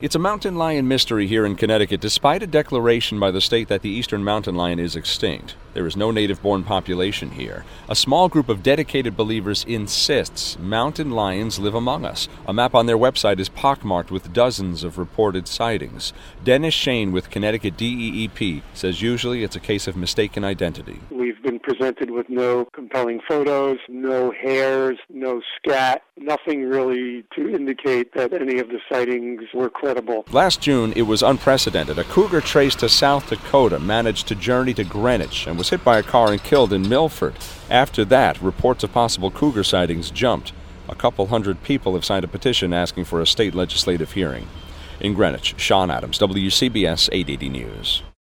It's a mountain lion mystery here in Connecticut, despite a declaration by the state that the eastern mountain lion is extinct. There is no native-born population here. A small group of dedicated believers insists mountain lions live among us. A map on their website is pockmarked with dozens of reported sightings. Dennis Shane with Connecticut DEEP says usually it's a case of mistaken identity. We've been presented with no compelling photos, no hairs, no scat, nothing really to indicate that any of the sightings were credible. Last June, it was unprecedented. A cougar traced to South Dakota managed to journey to Greenwich and was hit by a car and killed in Milford. After that, reports of possible cougar sightings jumped. A couple hundred people have signed a petition asking for a state legislative hearing. In Greenwich, Sean Adams, WCBS 880 News.